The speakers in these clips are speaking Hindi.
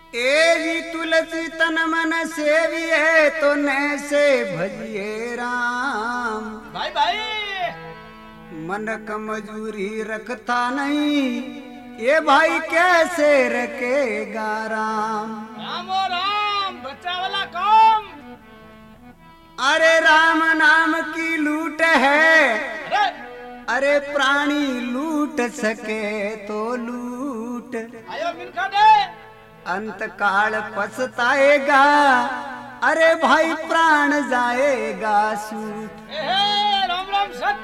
ए जी तुलसी तन मन सेविए तो नैसे भजिए राम। भाई भाई मन कमजोरी रखता नहीं, ये भाई कैसे रखेगा राम। राम ओ राम बच्चा वाला काम। अरे राम नाम की लूट है, अरे अरे प्राणी लूट सके तो लूट, आयो मिनखा दे। अंत काल पछताएगा, अरे भाई प्राण जाएगा सूट। ए राम राम सत।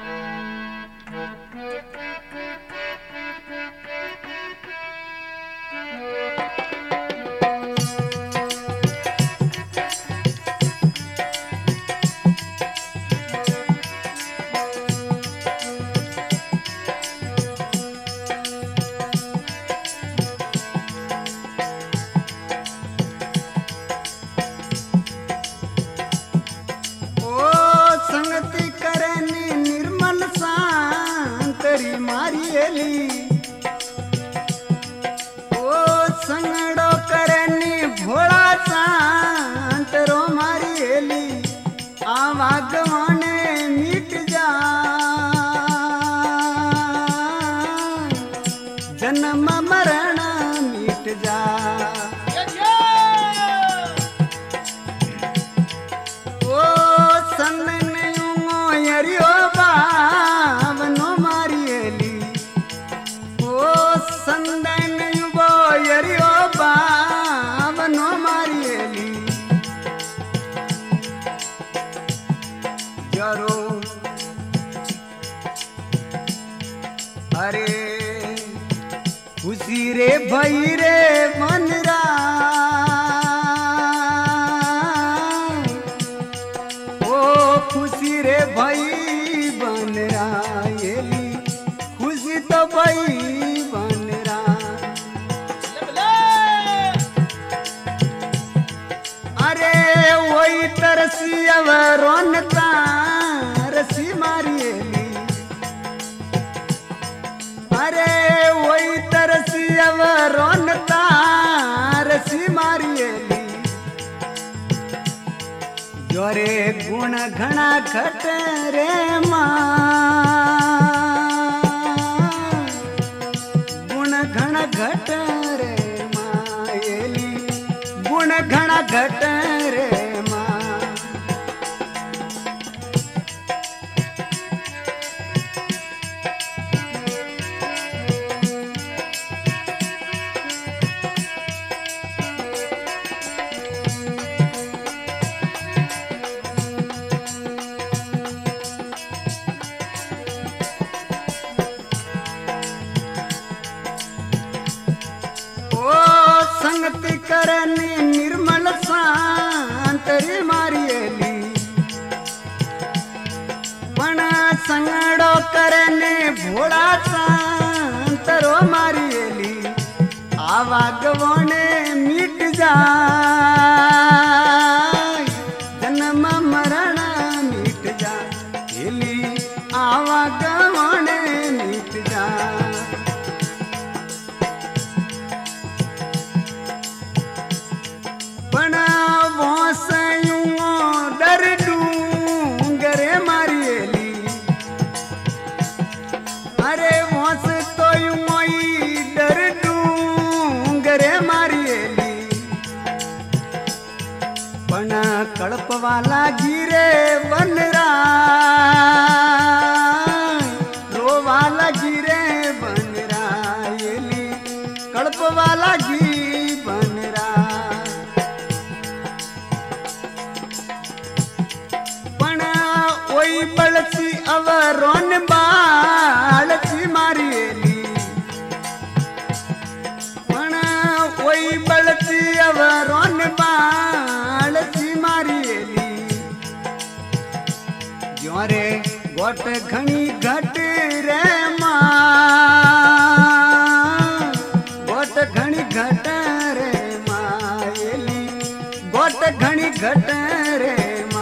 ओ संगड़ो करनी भोला शांत रो मारी हेली, आवागवाने मिट जा जन्म मरण मिट जा। ओ संदन यरियो बावनो मारी हेली, संदन युबो यरियो बावनो मारियली, जरो अरे खुशी रे भई रे मनरा, ओ खुशी रे भई बनरा येली, खुशी तो भई तरसी अवरोन तारसी मारियली, अरे वही तरसी अवरोन तारसी मारियली, जोरे गुण घना घट रे मां, गुण घना घट रे मायली, गुण घना घट रे। संगति करनी निर्मल शांतरी मारियली, पण संगड़ो करने भोला शांतरो मारियली, आवागवने मिट जा जन्म मरण मिट जा, आवागवने मिट जा। डर डूंगरे मारियली, अरे वोस तो यूं डर डूंगरे मारियली, पण कड़प वाला गिरे बनरा, रो वाला गिरे बनरा येली, कड़प वाला गी बनरा। कोई बलसी अवरोन बालसी मारियली, पण कोई बलसी अवरोन बालसी मारियली, जोरे गोट घनी घट रे मां, गोट घनी घट रे मायली, गोट घनी घट रे मां।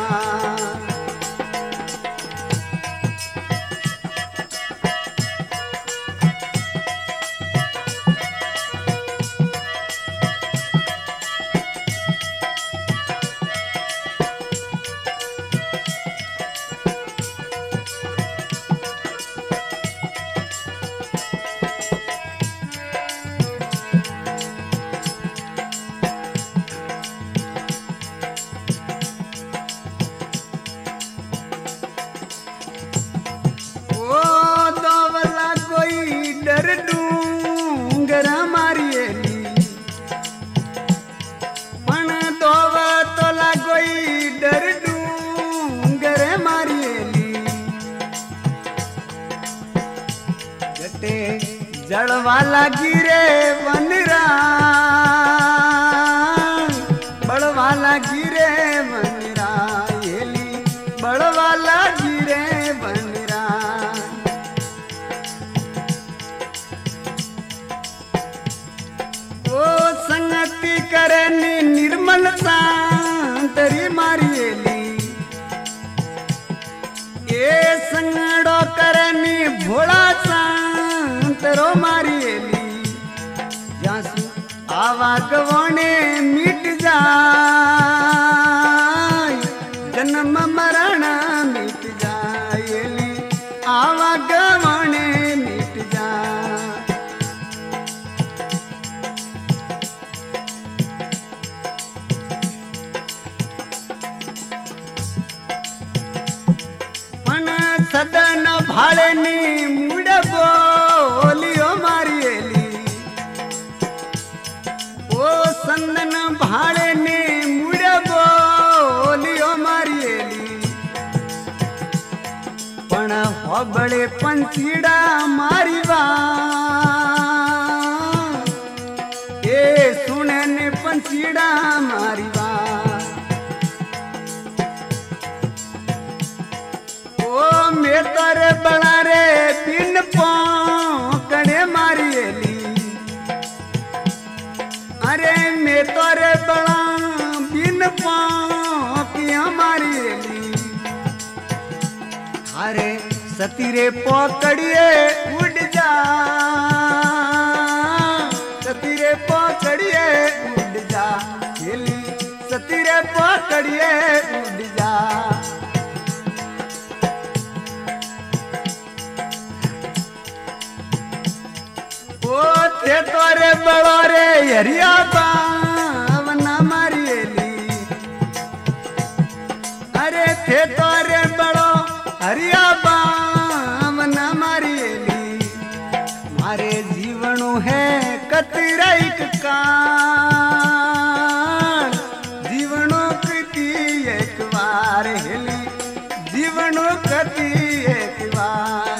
बड़वाला गिरे बनरा बड़वाला गिरे बनरा एली बड़वाला गिरे बनरा ओ संगति करनी निर्मल शांतरी मारियली ए संगड़ो करनी भोला शांतरो मारियली जासु आवागवणे मिट जाय जन्म मरण मिट जायली आवागवणे मिट जाय सदन भाड़नी मुड़ बोलियो मारियली ओ संदन भाड़नी मुड़ बोलियो मारियली पण होबळे पंचीड़ा मारीवा ए सुने ने पंचीड़ा मारीवा मैं तोरे बड़ा रे बिन पोकड़े मारियली अरे मैं तोरे बड़ा बिन पोकिया मारियली अरे सतीरे पोकड़िए उड़ जा सतीरे पोकड़िए उड़ जा खेली सतीरे पोकड़िए उड़ जा थे तोरे बड़ो रे हरिया बावना मारियली अरे थे तोरे बड़ो हरिया बावना मारियली मारे जीवनु है कतराइक कान जीवनु कती एक बार हेली जीवनु कती एक बार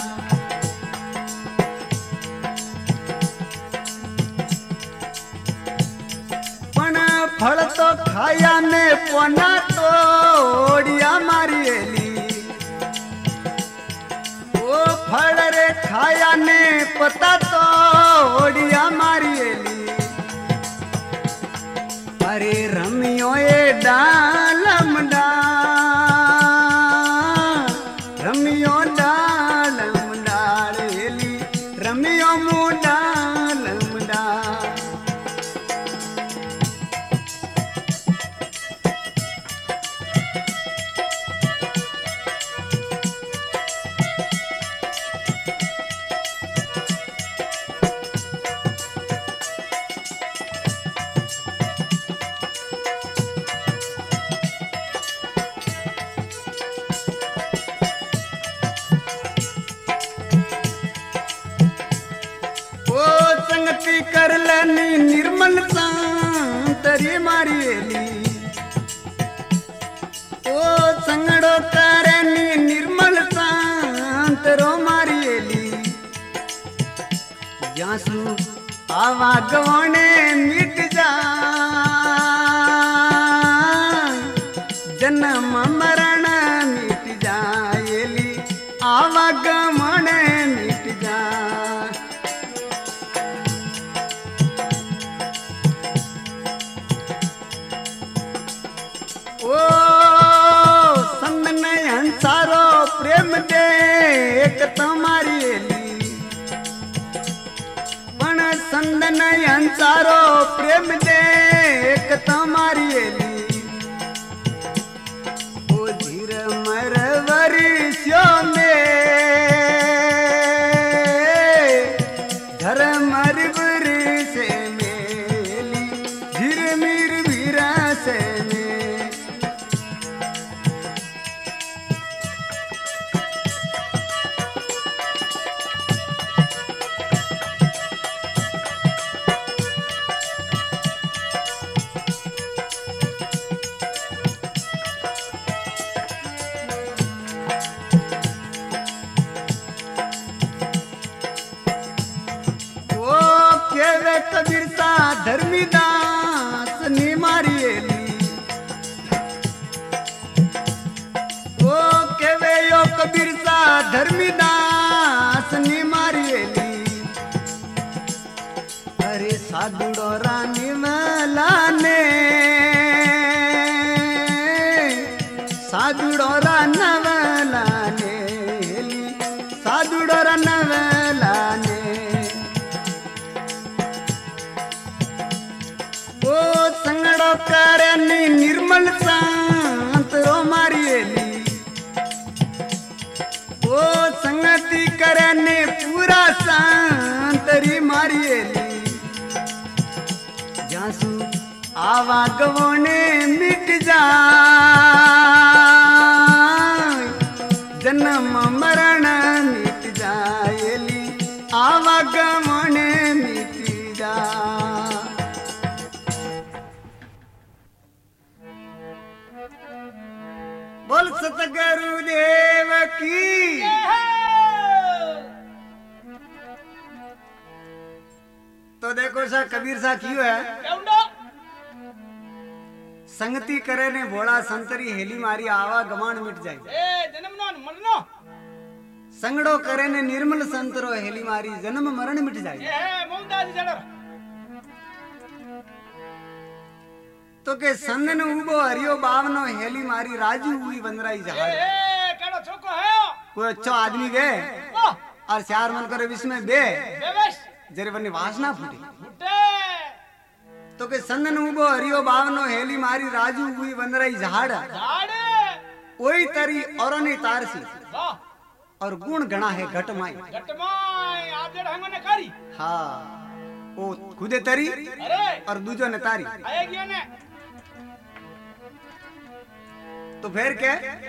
फल तो खाया ने पोना तोड़िया मारियली ओ फल रे खाया ने पता तोड़िया मारियली अरे रमियो ए डालम डाल रमियो डालम डालेली रमियो मु डालम डाल कर लेनी निर्मल शांतरी मारियली ओ संगड़ो करनी निर्मल शांतरो मारियली जासु आवागवणे मिट जा जन्म मरण मिट जायली आवागवणे मिट जा ओ संदन हंसारो प्रेम देख तुम्हारी पण संदन हंसारो प्रेम देख तुम्हारी ओ धीर मरवरी स्यो में धर मरवरी से मेली धीर मीर वीरा से करने निर्मल शांत रो मारिएली ओ संगति करने पूरा शांत री मारिएली जासू आवागवने मिट जाए जन्म मरण मिट जाएली आवागवने मिट जाए। बोल सतगुरु देव की। तो देखो सा कबीर सा क्यों है संगति करे ने भोला संतरी हेली मारी आवा गवान मिट जाए संगड़ो करे ने निर्मल संतरो हेली मारी जन्म मरण मिट जाए। तो के संदन उबो हरियो बावनो हेली मारी राजू हुई बंदराई जहाज कोई अच्छो आदमी गे और चार मन करे विष में बे जरे बनी वासना फूटी तो के संदन उबो हरियो बावनो हेली मारी राजू हुई बंदराई झाड़ वही तरी और नहीं तारसी और गुण गणा है घटमाई आप जेड़ा हंगो ने करी हाँ वो खुदे तरी और दूजो ने तारी आएगी ने तो फिर क्या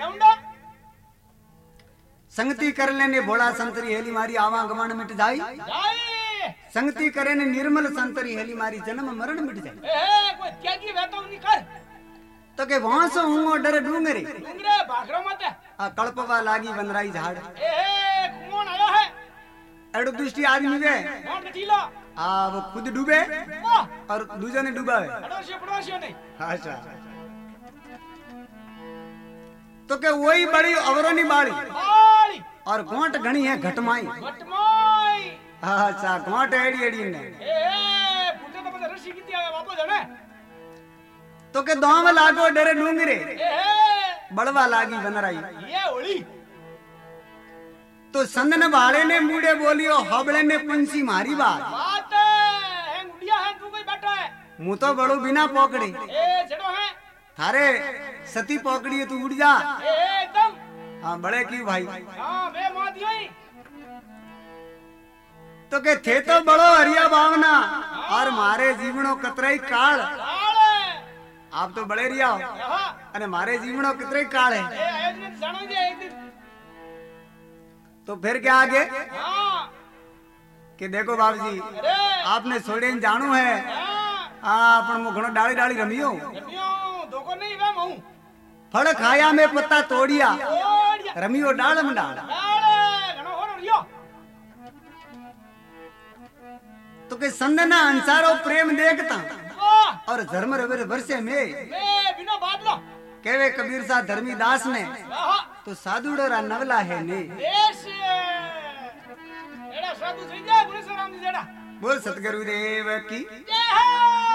संगति कर लेने भोला संतरी हेली मारी आवा गवान मिट जाई संगति करे ने निर्मल संतरी हेली मारी जन्म मरण मिट जाए। कोई त्यागी वेतो नहीं कर तो के वहां से हुंगो डरे डूंगरे भागरो मत आ कल्पवा लागी बंदराई झाड़ कौन आया है एडो दृष्टि आदमी वे कौन कटीला आ वो खुद डूबे और दूसरे ने डूबा है पड़ोसी नहीं अच्छा तो के वही बड़ी अवरोनी बाड़ी और गोंट घणी है घटमाई अच्छा गोंट एड़ी एड़ी ने फुटे तो बस रसी किती आया वापस है तो के दोम लागो डरे डूंगरे बड़वा लागी बनराई ये होली तो संदन बाड़े ने मुड़े बोलियो हबड़े ने पंछी मारी बात है गुड़िया है तू कोई बैठा है मुंह तो बड़ो बिना पकड़े चलो है थारे सती पकड़ी है तू उड़ जा एकदम हाँ बड़े की भाई हां बे माती होई तो के थे तो बड़ो हरिया बावना और मारे जीवनो कतराई काल आप तो बड़े रिया हो अरे मारे जीवनो कतराई काल है तो फिर क्या आगे कि देखो बाबूजी आपने छोड़े जानू है अपन मुखनो डाली डाली रमियो धोखो नहीं वे मऊ फल खाया में पत्ता तोड़िया रमियो डाल में डाल घणो हो रियो तो के संदना अंसारो प्रेम देखता और धर्म रवे वर्षे में बिना बादलो केवे कबीर सा धर्मी दास ने तो साधुड़ोरा नवला है ने एड़ा साधु सही जा गुरु राम जी जेड़ा बोल सतगुरु देव की जय हो।